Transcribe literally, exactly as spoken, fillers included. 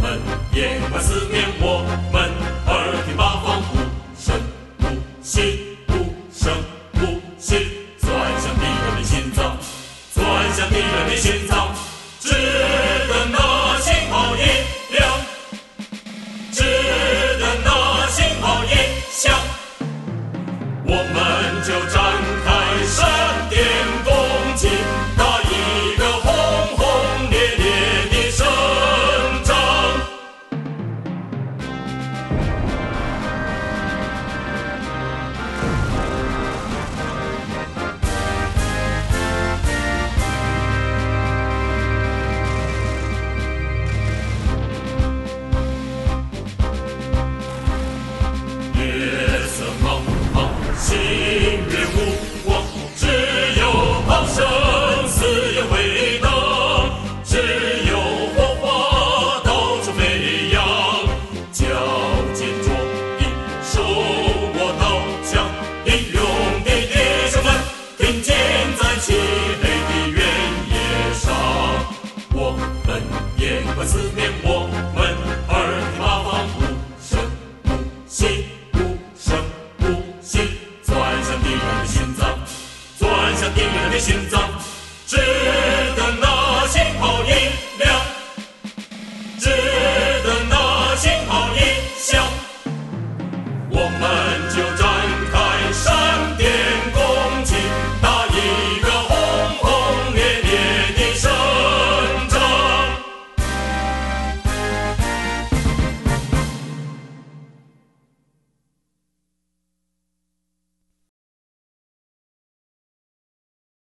们眼观四面，我们耳听八方，无声无息，无声无息，钻向敌人的心脏，钻向敌人的心脏，只等那信号一亮，只等那信号一响，我们就展开闪电攻击，打一个轰轰烈烈的胜仗。夜色茫茫，星月无望，只有炮声四野回荡，只有火花到处飞扬，脚尖着地，手握刀枪，英勇的弟兄们挺进在漆黑的原野上，我们眼观四面，我们